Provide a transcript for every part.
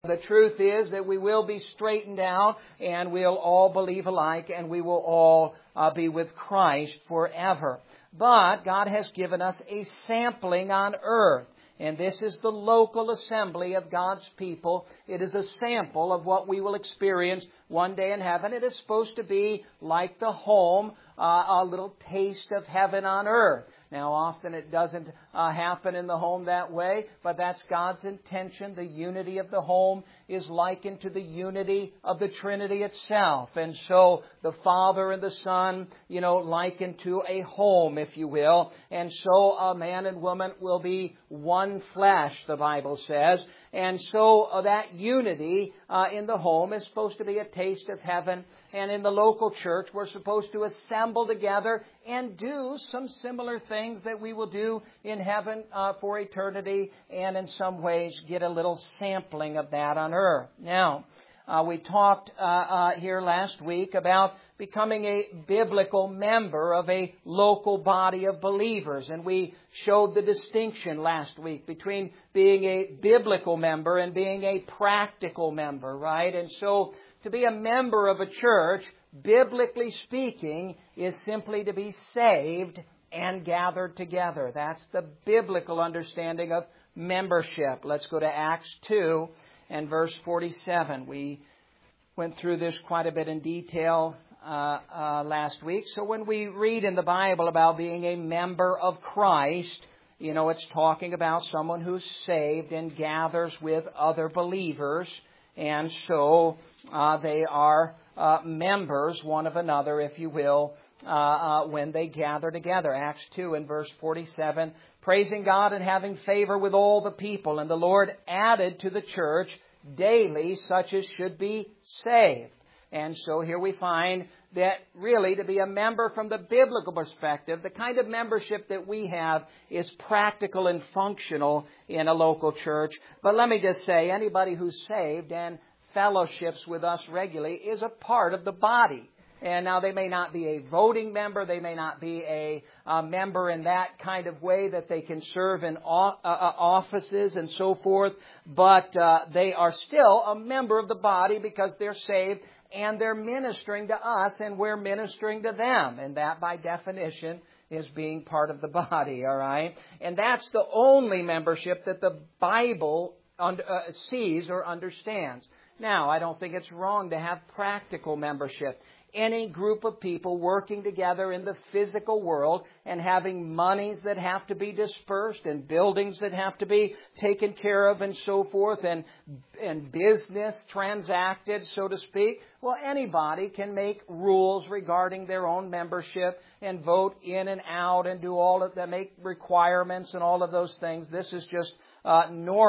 The truth is that we will be straightened out and we'll all believe alike and we will all be with Christ forever. But God has given us a sampling on earth. And this is the local assembly of God's people. It is a sample of what we will experience one day in heaven. It is supposed to be like the home, a little taste of heaven on earth. Now, often it doesn't happen in the home that way, but that's God's intention. The unity of the home is likened to the unity of the Trinity itself. And so the Father and the Son, likened to a home, if you will. And so a man and woman will be one flesh, the Bible says. And so that unity in the home is supposed to be a taste of heaven. And in the local church, we're supposed to assemble together and do some similar things that we will do in heaven for eternity, and in some ways get a little sampling of that on earth. Now, we talked here last week about becoming a biblical member of a local body of believers. And we showed the distinction last week between being a biblical member and being a practical member, right? And so to be a member of a church, biblically speaking, is simply to be saved and gathered together. That's the biblical understanding of membership. Let's go to Acts 2 and verse 47. We went through this quite a bit in detail last week. So when we read in the Bible about being a member of Christ, it's talking about someone who's saved and gathers with other believers. And so they are members one of another, if you will, when they gather together. Acts 2 and verse 47, praising God and having favor with all the people. And the Lord added to the church daily such as should be saved. And so here we find that really to be a member from the biblical perspective, the kind of membership that we have is practical and functional in a local church. But let me just say, anybody who's saved and fellowships with us regularly is a part of the body. And now they may not be a voting member, they may not be a member in that kind of way that they can serve in offices and so forth, but they are still a member of the body because they're saved and they're ministering to us and we're ministering to them. And that by definition is being part of the body, all right? And that's the only membership that the Bible sees or understands. Now, I don't think it's wrong to have practical membership. Any group of people working together in the physical world and having monies that have to be dispersed and buildings that have to be taken care of and so forth and business transacted, so to speak. Well, anybody can make rules regarding their own membership and vote in and out and do all of that, make requirements and all of those things. This is just the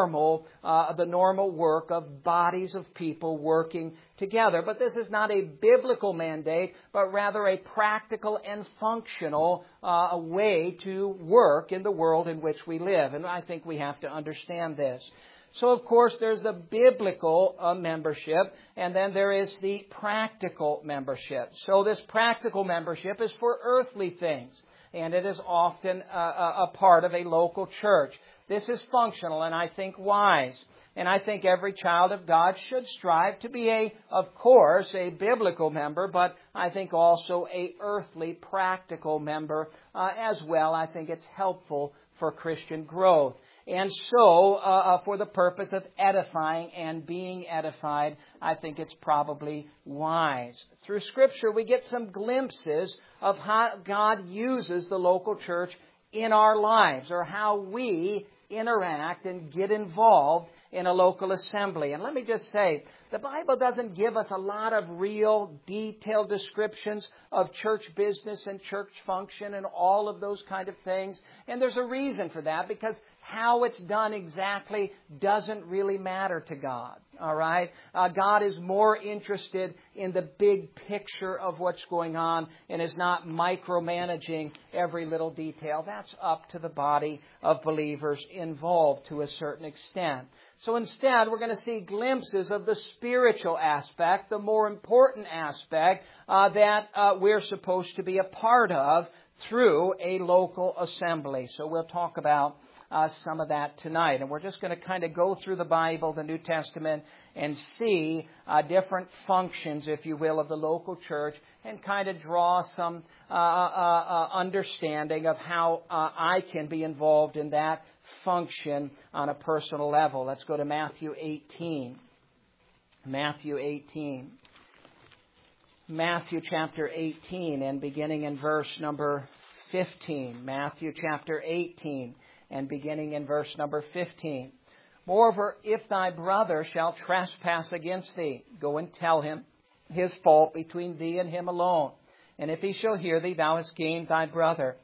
normal work of bodies of people working together. But this is not a biblical mandate, but rather a practical and functional way to work in the world in which we live. And I think we have to understand this. So, of course, there's the biblical membership, and then there is the practical membership. So this practical membership is for earthly things, and it is often a part of a local church. This is functional and I think wise. And I think every child of God should strive to be of course, a biblical member, but I think also a earthly, practical member as well. I think it's helpful for Christian growth. And so, for the purpose of edifying and being edified, I think it's probably wise. Through Scripture, we get some glimpses of how God uses the local church in our lives, or how we interact and get involved in a local assembly. And let me just say, the Bible doesn't give us a lot of real detailed descriptions of church business and church function and all of those kind of things. And there's a reason for that, because how it's done exactly doesn't really matter to God. All right? God is more interested in the big picture of what's going on and is not micromanaging every little detail. That's up to the body of believers involved to a certain extent. So instead, we're going to see glimpses of the spiritual aspect, the more important aspect that we're supposed to be a part of through a local assembly. So we'll talk about some of that tonight. And we're just going to kind of go through the Bible, the New Testament, and see different functions, if you will, of the local church, and kind of draw some understanding of how I can be involved in that function on a personal level. Let's go to Matthew 18. Matthew 18. Matthew chapter 18 and beginning in verse number 15. Matthew chapter 18 and beginning in verse number 15. Moreover, if thy brother shall trespass against thee, go and tell him his fault between thee and him alone. And if he shall hear thee, thou hast gained thy brother.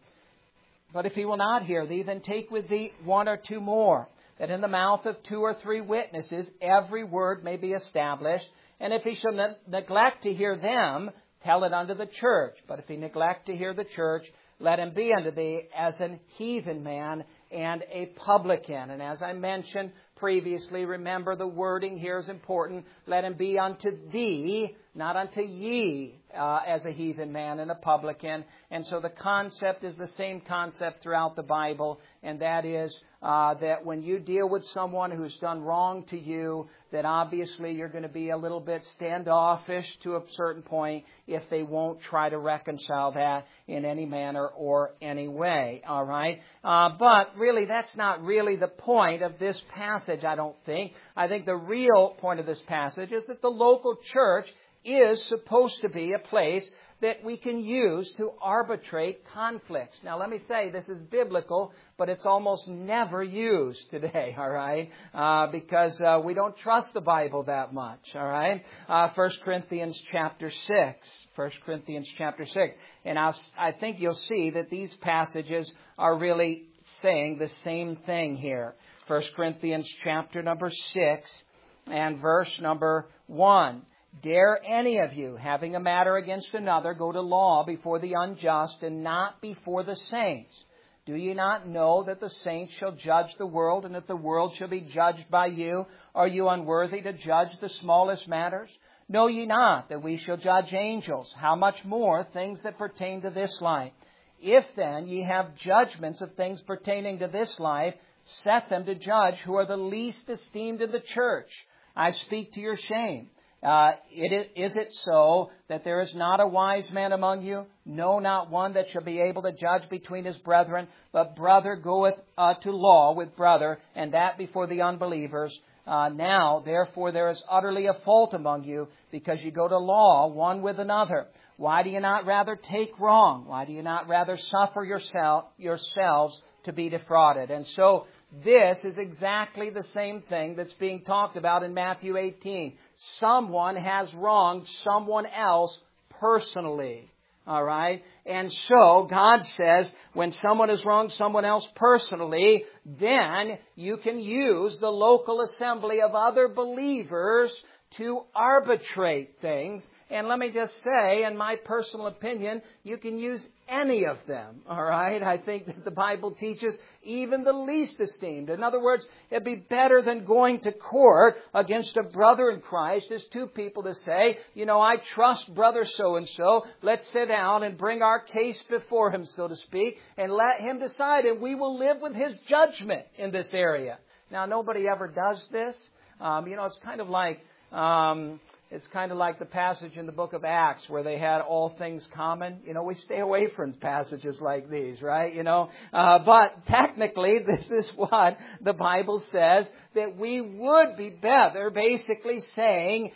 But if he will not hear thee, then take with thee one or two more, that in the mouth of 2 or 3 witnesses every word may be established. And if he shall neglect to hear them, tell it unto the church. But if he neglect to hear the church, let him be unto thee as an heathen man and a publican. And as I mentioned previously, remember the wording here is important. Let him be unto thee, not unto ye, as a heathen man and a publican. And so the concept is the same concept throughout the Bible, and that is that when you deal with someone who's done wrong to you, that obviously you're going to be a little bit standoffish to a certain point if they won't try to reconcile that in any manner or any way. All right? But really, that's not really the point of this passage, I don't think. I think the real point of this passage is that the local church is supposed to be a place that we can use to arbitrate conflicts. Now, let me say, this is biblical, but it's almost never used today, all right? Because we don't trust the Bible that much, all right? 1 Corinthians chapter 6. 1 Corinthians chapter 6. And I think you'll see that these passages are really saying the same thing here. 1 Corinthians chapter number 6 and verse number 1. Dare any of you, having a matter against another, go to law before the unjust and not before the saints? Do ye not know that the saints shall judge the world, and that the world shall be judged by you? Are you unworthy to judge the smallest matters? Know ye not that we shall judge angels? How much more things that pertain to this life? If then ye have judgments of things pertaining to this life, set them to judge who are the least esteemed in the church. I speak to your shame. Is it so that there is not a wise man among you? No, not one that shall be able to judge between his brethren. But brother goeth to law with brother, and that before the unbelievers. Now, therefore, there is utterly a fault among you, because you go to law one with another. Why do you not rather take wrong? Why do you not rather suffer yourselves to be defrauded? And so, this is exactly the same thing that's being talked about in Matthew 18. Someone has wronged someone else personally. All right? And so God says when someone has wronged someone else personally, then you can use the local assembly of other believers to arbitrate things. And let me just say, in my personal opinion, you can use any of them. All right? I think that the Bible teaches even the least esteemed. In other words, it'd be better than going to court against a brother in Christ as two people to say, I trust brother so-and-so. Let's sit down and bring our case before him, so to speak, and let him decide. And we will live with his judgment in this area. Now, nobody ever does this. It's kind of like... It's kind of like the passage in the book of Acts where they had all things common. We stay away from passages like these, right? But technically, this is what the Bible says, that we would be better, basically saying,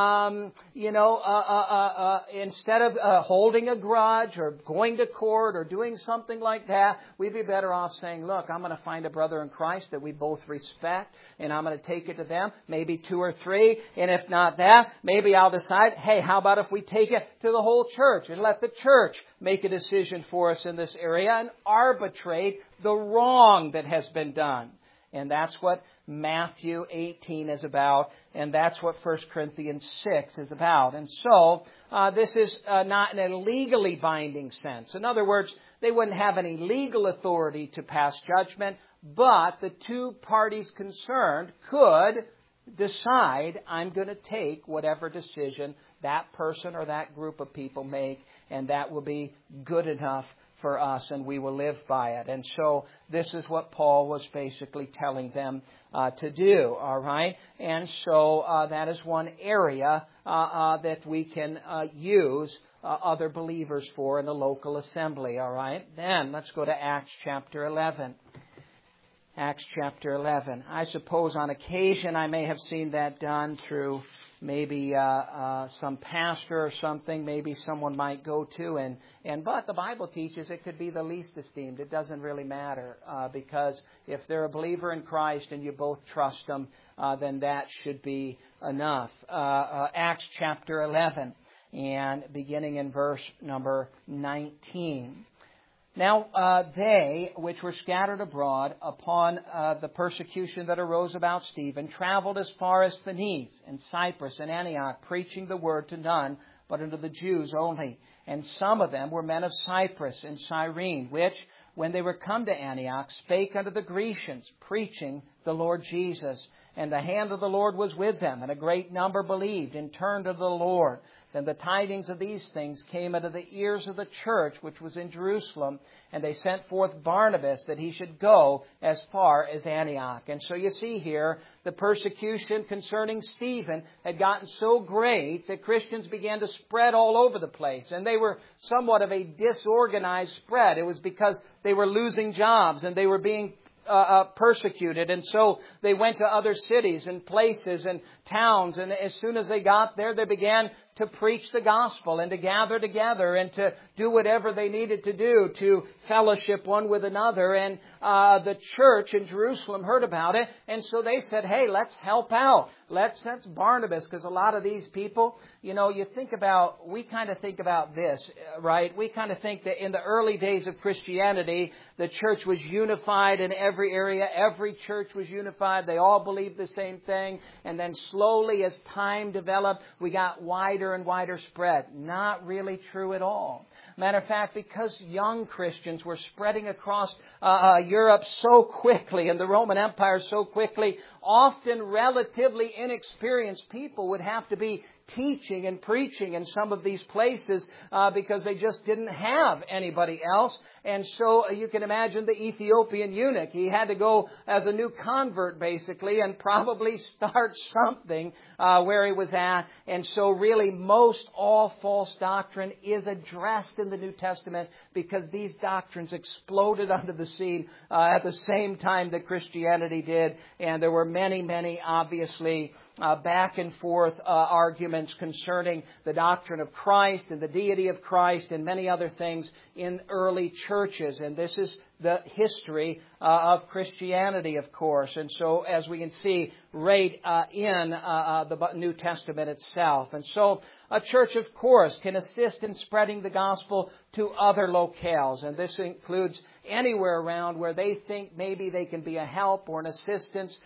instead of holding a grudge or going to court or doing something like that, we'd be better off saying, look, I'm going to find a brother in Christ that we both respect, and I'm going to take it to them, maybe 2 or 3, and if not that, maybe I'll decide, hey, how about if we take it to the whole church and let the church make a decision for us in this area and arbitrate the wrong that has been done. And that's what Matthew 18 is about, and that's what 1 Corinthians 6 is about. And so, this is not in a legally binding sense. In other words, they wouldn't have any legal authority to pass judgment, but the two parties concerned could decide, I'm going to take whatever decision that person or that group of people make, and that will be good enough for us, and we will live by it. And so this is what Paul was basically telling them to do, all right? And so that is one area that we can use other believers for in the local assembly, all right? Then let's go to Acts chapter 11. Acts chapter 11. I suppose on occasion I may have seen that done through maybe some pastor or something. Maybe someone might go to, but the Bible teaches it could be the least esteemed. It doesn't really matter because if they're a believer in Christ and you both trust them, then that should be enough. Acts chapter 11 and beginning in verse number 19. Now they, which were scattered abroad upon the persecution that arose about Stephen, traveled as far as Phoenice and Cyprus and Antioch, preaching the word to none, but unto the Jews only. And some of them were men of Cyprus and Cyrene, which, when they were come to Antioch, spake unto the Grecians, preaching the Lord Jesus. And the hand of the Lord was with them, and a great number believed and turned to the Lord. Then the tidings of these things came unto the ears of the church which was in Jerusalem, and they sent forth Barnabas that he should go as far as Antioch. And so you see here, the persecution concerning Stephen had gotten so great that Christians began to spread all over the place. And they were somewhat of a disorganized spread. It was because they were losing jobs and they were being persecuted, and so they went to other cities and places and towns, and as soon as they got there, they began to preach the gospel and to gather together and to do whatever they needed to do to fellowship one with another. And the church in Jerusalem heard about it, and so they said, hey, let's help out. That's Barnabas, because a lot of these people, we kind of think about this, right? We kind of think that in the early days of Christianity, the church was unified in every area. Every church was unified. They all believed the same thing. And then slowly, as time developed, we got wider and wider spread. Not really true at all. Matter of fact, because young Christians were spreading across Europe so quickly and the Roman Empire so quickly, often relatively inexperienced people would have to be teaching and preaching in some of these places because they just didn't have anybody else. And so you can imagine the Ethiopian eunuch. He had to go as a new convert, basically, and probably start something where he was at. And so really most all false doctrine is addressed in the New Testament because these doctrines exploded onto the scene at the same time that Christianity did. And there were many, many, obviously, back and forth arguments concerning the doctrine of Christ and the deity of Christ and many other things in early churches. And this is the history of Christianity, of course. And so, as we can see, right in the New Testament itself. And so, a church, of course, can assist in spreading the gospel to other locales. And this includes anywhere around where they think maybe they can be a help or an assistance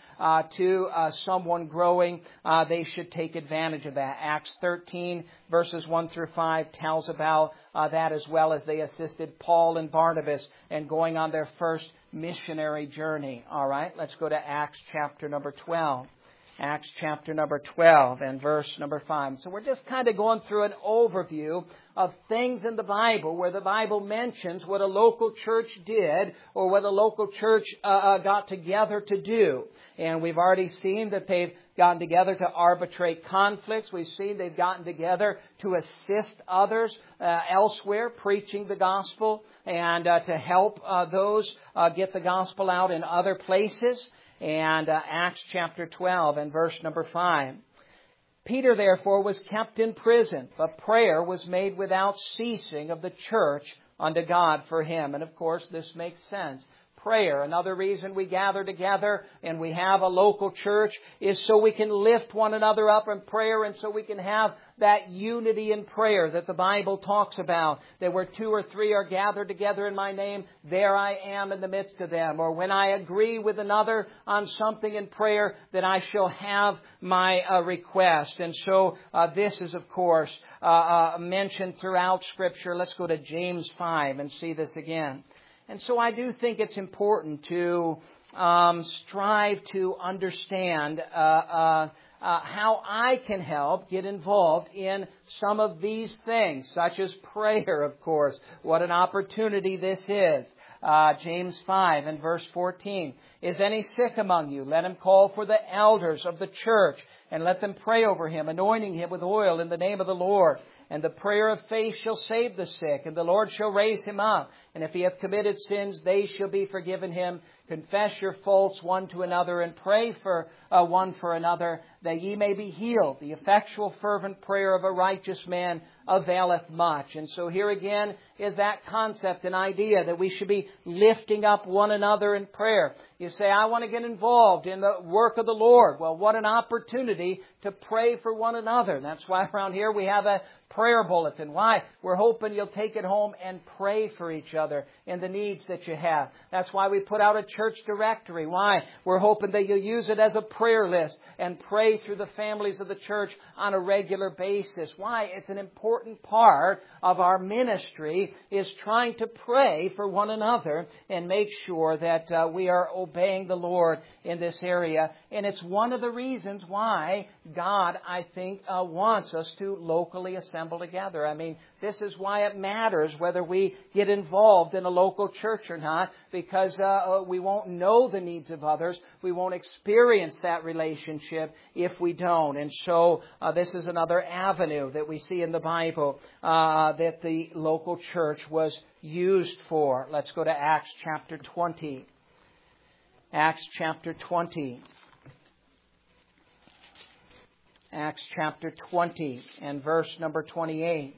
to someone growing. They should take advantage of that. Acts 13, verses 1 through 5 tells about that, as well as they assisted Paul and Barnabas in going on their first missionary journey. All right, let's go to Acts chapter number 12. Acts chapter number 12 and verse number 5. So we're just kind of going through an overview of things in the Bible where the Bible mentions what a local church did or what a local church got together to do. And we've already seen that they've gotten together to arbitrate conflicts. We've seen they've gotten together to assist others elsewhere preaching the gospel and to help those get the gospel out in other places. And Acts chapter 12 and verse number 5. Peter, therefore, was kept in prison, but prayer was made without ceasing of the church unto God for him. And of course, this makes sense. Prayer, another reason we gather together and we have a local church is so we can lift one another up in prayer and so we can have that unity in prayer that the Bible talks about. That where 2 or 3 are gathered together in my name, there I am in the midst of them. Or when I agree with another on something in prayer, that I shall have my request. And so this is, of course, mentioned throughout Scripture. Let's go to James 5 and see this again. And so I do think it's important to strive to understand how I can help get involved in some of these things, such as prayer, of course. What an opportunity this is. James 5 and verse 14. Is any sick among you? Let him call for the elders of the church, and let them pray over him, anointing him with oil in the name of the Lord. And the prayer of faith shall save the sick, and the Lord shall raise him up. And if he hath committed sins, they shall be forgiven him. Confess your faults one to another, and pray for one for another, that ye may be healed. The effectual fervent prayer of a righteous man availeth much. And so here again is that concept and idea that we should be lifting up one another in prayer. You say, I want to get involved in the work of the Lord. Well, what an opportunity to pray for one another. And that's why around here we have a prayer bulletin. Why? We're hoping you'll take it home and pray for each other in the needs that you have. That's why we put out a church directory. Why? We're hoping that you'll use it as a prayer list and pray through the families of the church on a regular basis. Why? It's an important part of our ministry is trying to pray for one another and make sure that we are obeying the Lord in this area. And it's one of the reasons why God, I think, wants us to locally assemble together. I mean, this is why it matters whether we get involved in a local church or not, because we won't know the needs of others. We won't experience that relationship if we don't. And so this is another avenue that we see in the Bible that the local church was used for. Let's go to Acts chapter 20. Acts chapter 20. Acts chapter 20 and verse number 28.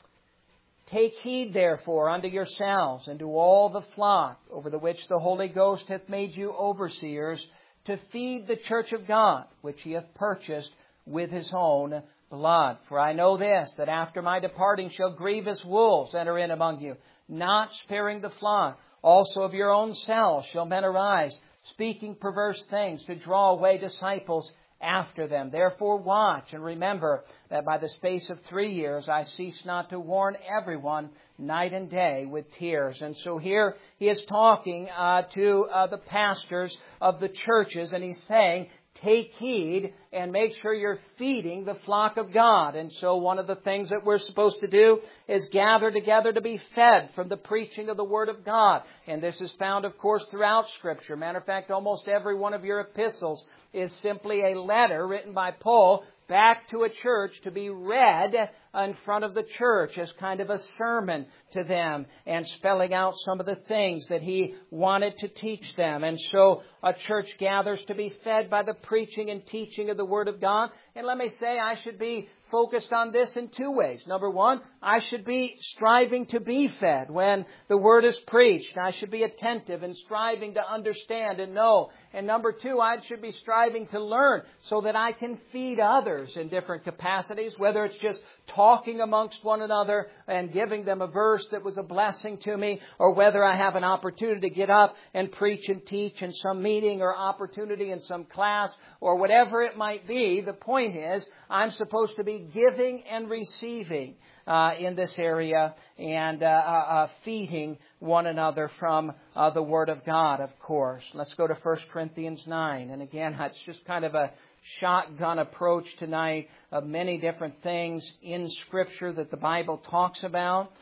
Take heed, therefore, unto yourselves and to all the flock over the which the Holy Ghost hath made you overseers, to feed the church of God, which he hath purchased with his own blood. For I know this, that after my departing shall grievous wolves enter in among you, not sparing the flock. Also of your own selves shall men arise, speaking perverse things, to draw away disciples after them. Therefore watch and remember that by the space of 3 years I cease not to warn everyone night and day with tears. And so here he is talking to the pastors of the churches, and he's saying, take heed and make sure you're feeding the flock of God. And so one of the things that we're supposed to do is gather together to be fed from the preaching of the Word of God. And this is found, of course, throughout Scripture. Matter of fact, almost every one of your epistles is simply a letter written by Paul back to a church to be read in front of the church as kind of a sermon to them and spelling out some of the things that he wanted to teach them. And so a church gathers to be fed by the preaching and teaching of the Word of God. And let me say, I should be focused on this in two ways. Number one, I should be striving to be fed when the Word is preached. I should be attentive and striving to understand and know. And number two, I should be striving to learn so that I can feed others in different capacities, whether it's just talking amongst one another and giving them a verse that was a blessing to me, or whether I have an opportunity to get up and preach and teach in some meeting or opportunity in some class or whatever it might be. The point is, I'm supposed to be giving and receiving in this area and feeding one another from the Word of God, of course. Let's go to 1 Corinthians 9. And again, it's just kind of a shotgun approach tonight of many different things in Scripture that the Bible talks about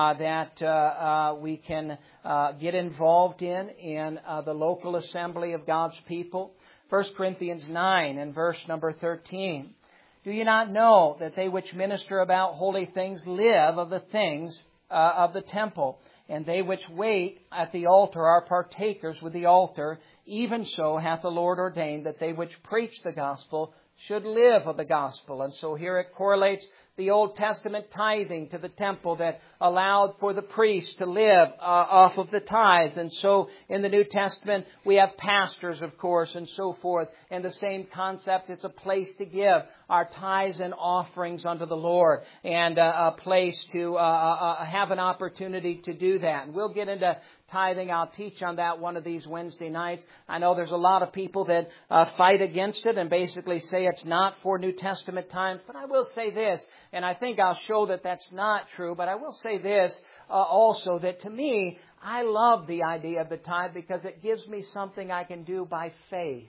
that we can get involved in the local assembly of God's people. 1 Corinthians 9 and verse number 13. Do you not know that they which minister about holy things live of the things of the temple, and they which wait at the altar are partakers with the altar? Even so hath the Lord ordained that they which preach the gospel should live of the gospel. And so here it correlates the Old Testament tithing to the temple that allowed for the priests to live off of the tithes. And so in the New Testament, we have pastors, of course, and so forth. And the same concept, it's a place to give our tithes and offerings unto the Lord, and a place to have an opportunity to do that. And we'll get into tithing. I'll teach on that one of these Wednesday nights. I know there's a lot of people that fight against it and basically say it's not for New Testament times. But I will say this, and I think I'll show that that's not true, but I will say this also, that to me, I love the idea of the tithe because it gives me something I can do by faith.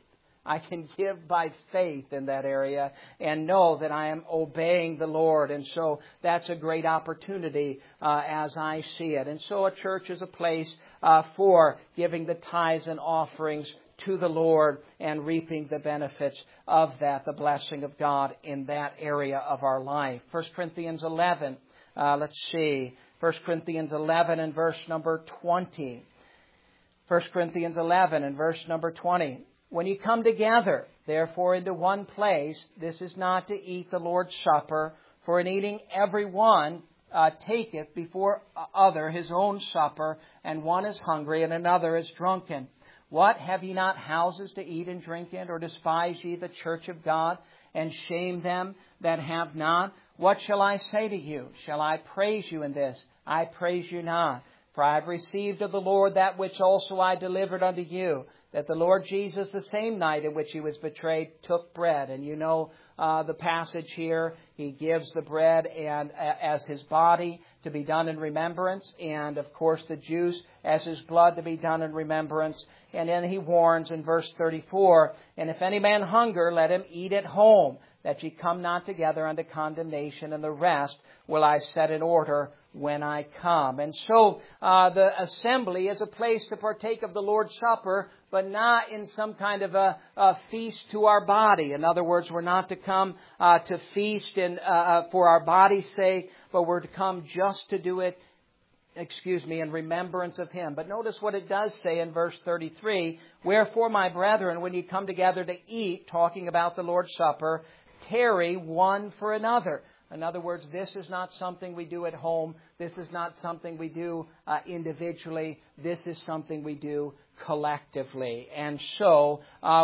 I can give by faith in that area and know that I am obeying the Lord. And so that's a great opportunity as I see it. And so a church is a place for giving the tithes and offerings to the Lord and reaping the benefits of that, the blessing of God in that area of our life. 1 Corinthians 11, let's see. 1 Corinthians 11 and verse number 20. 1 Corinthians 11 and verse number 20. When you come together, therefore, into one place, this is not to eat the Lord's Supper, for in eating every one taketh before other his own supper, and one is hungry and another is drunken. What, have ye not houses to eat and drink in, or despise ye the church of God, and shame them that have not? What shall I say to you? Shall I praise you in this? I praise you not. For I have received of the Lord that which also I delivered unto you, that the Lord Jesus, the same night in which he was betrayed, took bread. And you know the passage here. He gives the bread and as his body to be done in remembrance, and of course the juice as his blood to be done in remembrance. And then he warns in verse 34, and if any man hunger, let him eat at home, that ye come not together unto condemnation, and the rest will I set in order when I come. And so the assembly is a place to partake of the Lord's Supper, but not in some kind of a feast to our body. In other words, we're not to come to feast for our body's sake, but we're to come just to do it, in remembrance of Him. But notice what it does say in verse 33, wherefore, my brethren, when you come together to eat, talking about the Lord's Supper, tarry one for another. In other words, this is not something we do at home. This is not something we do individually. This is something we do collectively. And so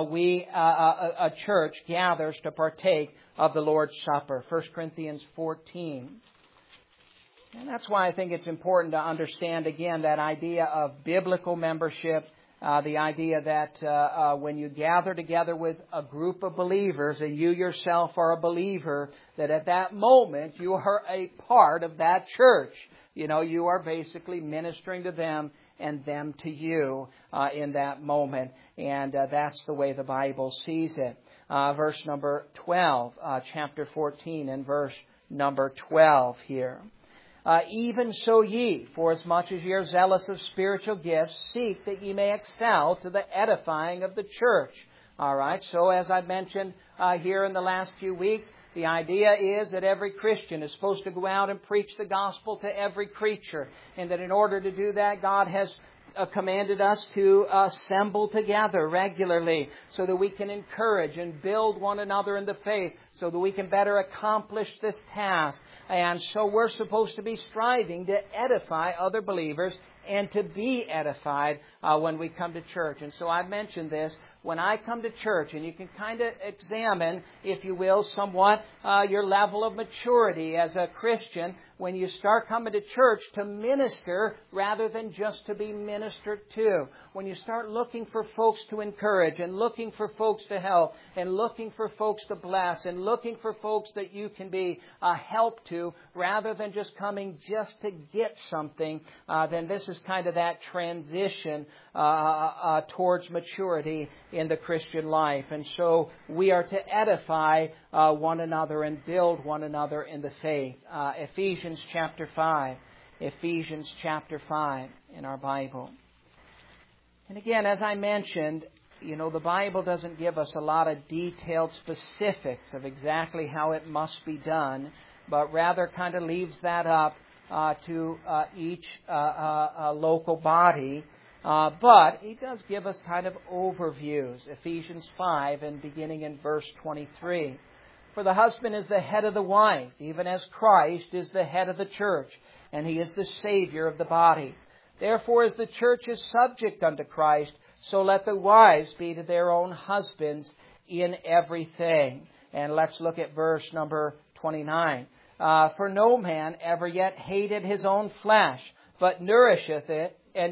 a church gathers to partake of the Lord's Supper. 1 Corinthians 14. And that's why I think it's important to understand, again, that idea of biblical membership. The idea that when you gather together with a group of believers and you yourself are a believer, that at that moment you are a part of that church. You know, you are basically ministering to them and them to you in that moment. And that's the way the Bible sees it. Verse number 12, chapter 14 and verse number 12 here. Even so ye, forasmuch as ye are zealous of spiritual gifts, seek that ye may excel to the edifying of the church. All right, so as I mentioned here in the last few weeks, the idea is that every Christian is supposed to go out and preach the gospel to every creature. And that in order to do that, God has commanded us to assemble together regularly so that we can encourage and build one another in the faith, so that we can better accomplish this task. And so we're supposed to be striving to edify other believers and to be edified when we come to church. And so I've mentioned this. When I come to church, and you can kind of examine, if you will, somewhat your level of maturity as a Christian when you start coming to church to minister rather than just to be ministered to. When you start looking for folks to encourage and looking for folks to help and looking for folks to bless and looking for folks that you can be a help to rather than just coming just to get something, then this is kind of that transition towards maturity in the Christian life. And so we are to edify one another and build one another in the faith. Ephesians chapter 5. Ephesians chapter 5 in our Bible. And again, as I mentioned, you know, the Bible doesn't give us a lot of detailed specifics of exactly how it must be done, but rather kind of leaves that up to each local body. But he does give us kind of overviews. Ephesians 5 and beginning in verse 23. For the husband is the head of the wife, even as Christ is the head of the church, and he is the Savior of the body. Therefore, as the church is subject unto Christ, so let the wives be to their own husbands in everything. And let's look at verse number 29. For no man ever yet hated his own flesh, but nourisheth and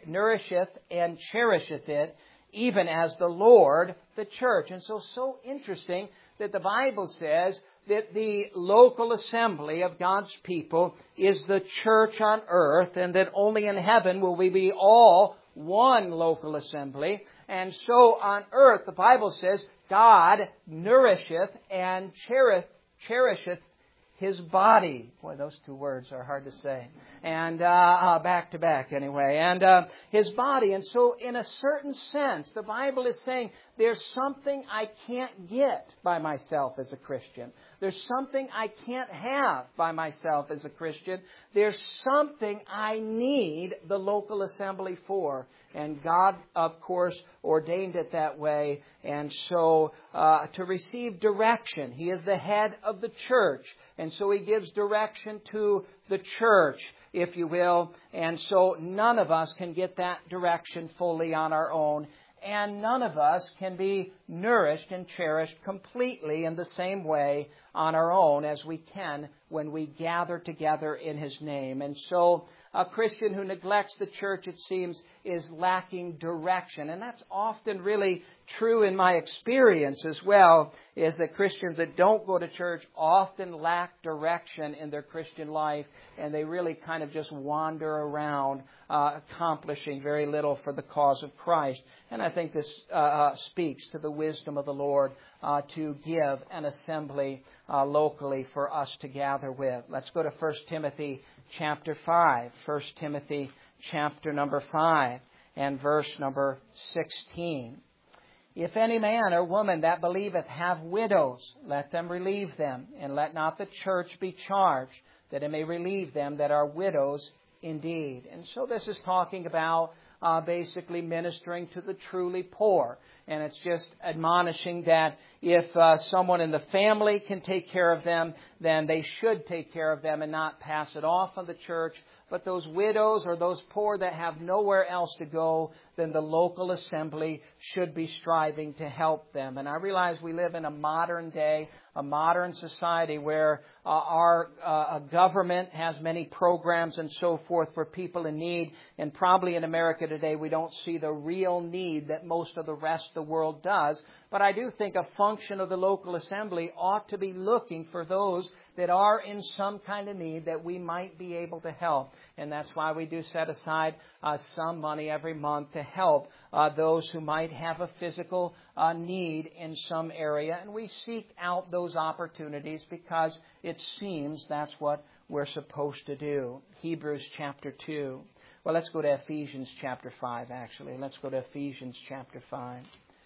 cherisheth it, even as the Lord the church. And so interesting that the Bible says that the local assembly of God's people is the church on earth, and that only in heaven will we be all one local assembly. And so on earth, the Bible says, God nourisheth and cherisheth His body. Boy, those two words are hard to say. And back to back anyway. And His body. And so in a certain sense, the Bible is saying there's something I can't get by myself as a Christian. There's something I can't have by myself as a Christian. There's something I need the local assembly for. And God, of course, ordained it that way. And so to receive direction, He is the head of the church. And so He gives direction to the church, if you will. And so none of us can get that direction fully on our own. And none of us can be nourished and cherished completely in the same way on our own as we can when we gather together in His name. And so a Christian who neglects the church, it seems, is lacking direction. And that's often really true in my experience as well, is that Christians that don't go to church often lack direction in their Christian life, and they really kind of just wander around, accomplishing very little for the cause of Christ. And I think this speaks to the wisdom of the Lord to give an assembly locally for us to gather with. Let's go to 1 Timothy chapter 5. 1 Timothy chapter number 5 and verse number 16. If any man or woman that believeth have widows, let them relieve them, and let not the church be charged, that it may relieve them that are widows indeed. And so this is talking about basically ministering to the truly poor. And it's just admonishing that if someone in the family can take care of them, then they should take care of them and not pass it off on the church. But those widows or those poor that have nowhere else to go, then the local assembly should be striving to help them. And I realize we live in a modern day, a modern society where our government has many programs and so forth for people in need. And probably in America today we don't see the real need that most of the rest of the world does. But I do think a function of the local assembly ought to be looking for those that are in some kind of need that we might be able to help. And that's why we do set aside some money every month to help those who might have a physical need in some area. And we seek out those opportunities because it seems that's what we're supposed to do. Hebrews chapter 2. Well, let's go to Ephesians chapter 5, actually. Let's go to Ephesians chapter 5.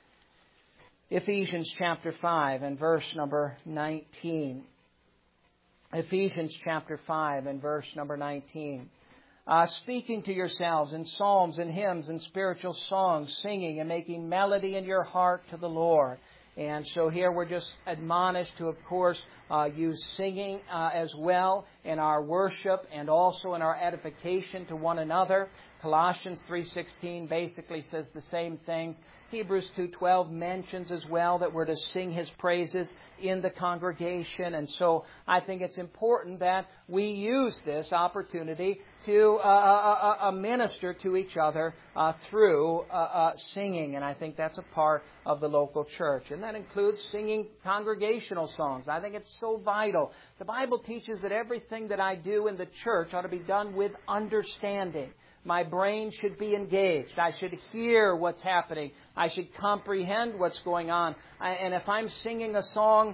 Ephesians chapter 5 and verse number 19. Ephesians chapter 5 and verse number 19. Speaking to yourselves in psalms and hymns and spiritual songs, singing and making melody in your heart to the Lord. And so here we're just admonished to, of course, use singing as well in our worship and also in our edification to one another. Colossians 3:16 basically says the same things. Hebrews 2:12 mentions as well that we're to sing His praises in the congregation. And so I think it's important that we use this opportunity to minister to each other through singing. And I think that's a part of the local church. And that includes singing congregational songs. I think it's so vital. The Bible teaches that everything that I do in the church ought to be done with understanding. My brain should be engaged. I should hear what's happening. I should comprehend what's going on. And if I'm singing a song,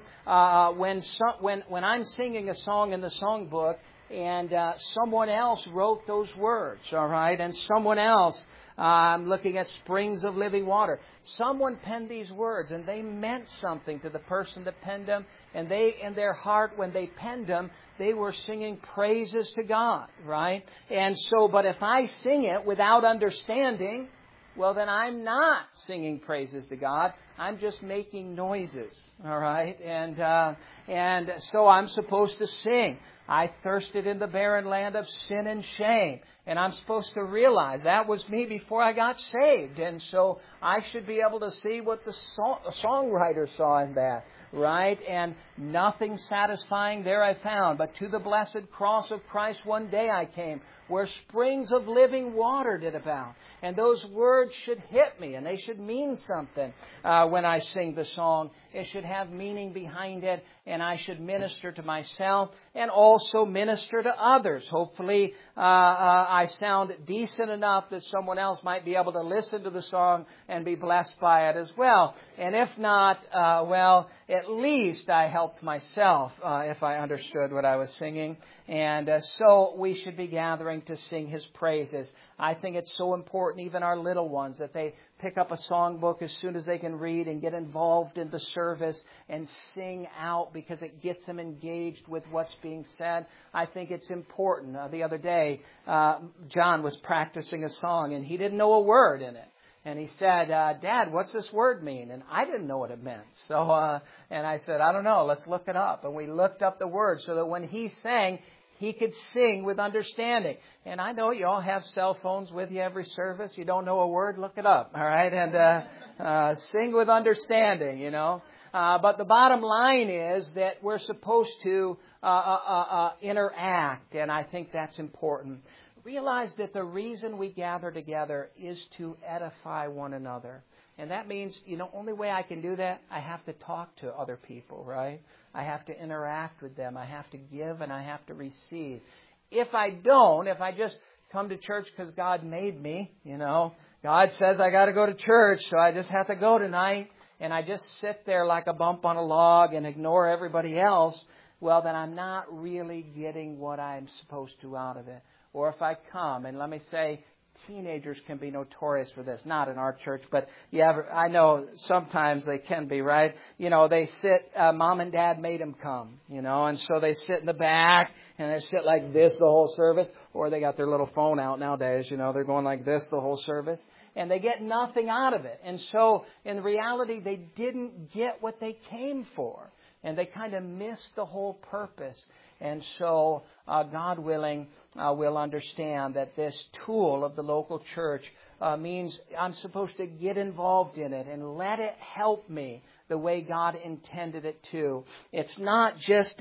when I'm singing a song in the songbook, and someone else wrote those words, all right, and someone else, I'm looking at Springs of Living Water. Someone penned these words, and they meant something to the person that penned them. And they, in their heart, when they penned them, they were singing praises to God, right? And so, but if I sing it without understanding, well, then I'm not singing praises to God. I'm just making noises, all right? And so I'm supposed to sing. I thirsted in the barren land of sin and shame. And I'm supposed to realize that was me before I got saved. And so I should be able to see what the songwriter saw in that, right? And nothing satisfying there I found, but to the blessed cross of Christ one day I came, where springs of living water did abound. And those words should hit me, and they should mean something when I sing the song. It should have meaning behind it, and I should minister to myself and also minister to others. Hopefully, I sound decent enough that someone else might be able to listen to the song and be blessed by it as well. And if not, well, at least I helped myself if I understood what I was singing. And so we should be gathering to sing His praises. I think it's so important, even our little ones, that they pick up a songbook as soon as they can read and get involved in the service and sing out, because it gets them engaged with what's being said. I think it's important. The other day, John was practicing a song and he didn't know a word in it. And he said, Dad, what's this word mean? And I didn't know what it meant. So, and I said, I don't know, let's look it up. And we looked up the word so that when he sang, he could sing with understanding. And I know you all have cell phones with you every service. You don't know a word, look it up, all right? And sing with understanding, you know. But the bottom line is that we're supposed to interact, and I think that's important. Realize that the reason we gather together is to edify one another. And that means, only way I can do that, I have to talk to other people, right? I have to interact with them. I have to give and I have to receive. If I just come to church because God made me, God says I got to go to church, so I just have to go tonight, and I just sit there like a bump on a log and ignore everybody else, well, then I'm not really getting what I'm supposed to out of it. Or if I come, and let me say, teenagers can be notorious for this. Not in our church, but I know sometimes they can be, right? They sit, mom and dad made them come, and so they sit in the back and they sit like this the whole service, or they got their little phone out nowadays, they're going like this the whole service, and they get nothing out of it. And so in reality, they didn't get what they came for, and they kind of missed the whole purpose. And so, God willing, we'll understand that this tool of the local church means I'm supposed to get involved in it and let it help me the way God intended it to. It's not just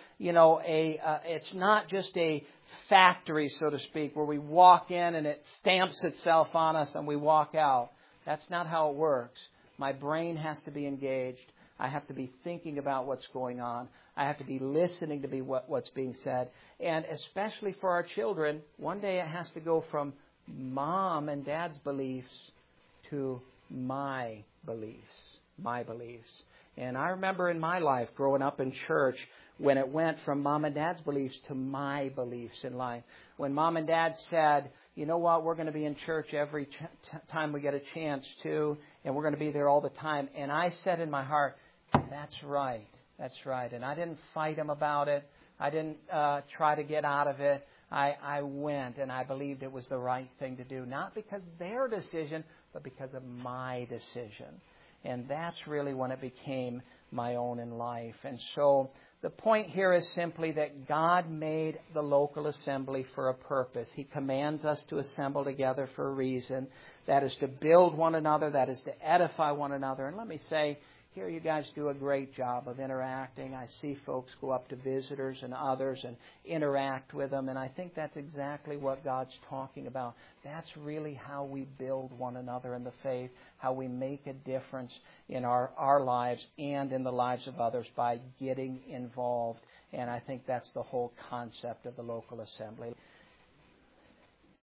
it's not just a factory, so to speak, where we walk in and it stamps itself on us and we walk out. That's not how it works. My brain has to be engaged. I have to be thinking about what's going on. I have to be listening to what's being said. And especially for our children, one day it has to go from mom and dad's beliefs to my beliefs. And I remember in my life growing up in church when it went from mom and dad's beliefs to my beliefs in life. When mom and dad said, you know what, we're going to be in church every time we get a chance to, and we're going to be there all the time. And I said in my heart, that's right. And I didn't fight them about it. I didn't try to get out of it. I went, and I believed it was the right thing to do, not because of their decision, but because of my decision. And that's really when it became my own in life. And so the point here is simply that God made the local assembly for a purpose. He commands us to assemble together for a reason. That is to build one another. That is to edify one another. And let me say, here you guys do a great job of interacting. I see folks go up to visitors and others and interact with them. And I think that's exactly what God's talking about. That's really how we build one another in the faith, how we make a difference in our lives and in the lives of others by getting involved. And I think that's the whole concept of the local assembly.